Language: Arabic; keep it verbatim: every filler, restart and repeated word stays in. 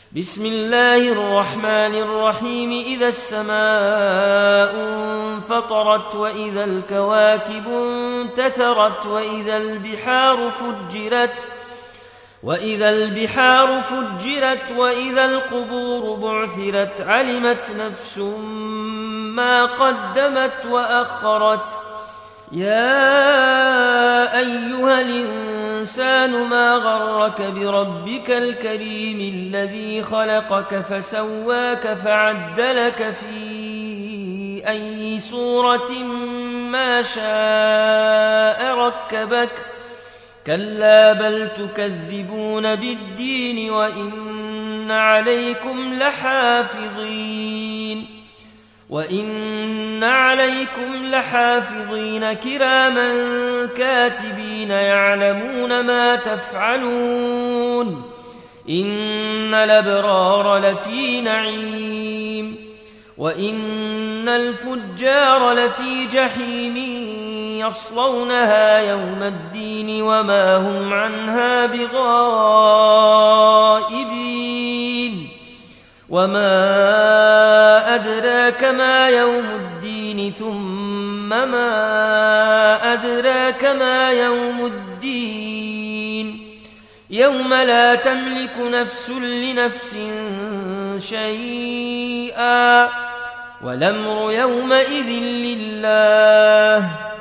بسم الله الرحمن الرحيم إذا السماء انفطرت وإذا الكواكب انتثرت وإذا البحار فجرت وإذا البحار فجرت وإذا القبور بعثرت علمت نفس ما قدمت وأخرت يا أيها الإنسان ما غرك بربك الكريم الذي خلقك فسواك فعدلك في أي صورة ما شاء ركبك كلا بل تكذبون بالدين وإن عليكم لحافظين وإن عليكم لحافظين كراما كاتبين يعلمون ما تفعلون إن الأبرار لفي نعيم وإن الفجار لفي جحيم يصلونها يوم الدين وما هم عنها بغائبين وما أدراك ما يوم الدين ثم ما أدراك ما يوم الدين يوم لا تملك نفس لنفس شيئا والأمر يومئذ لله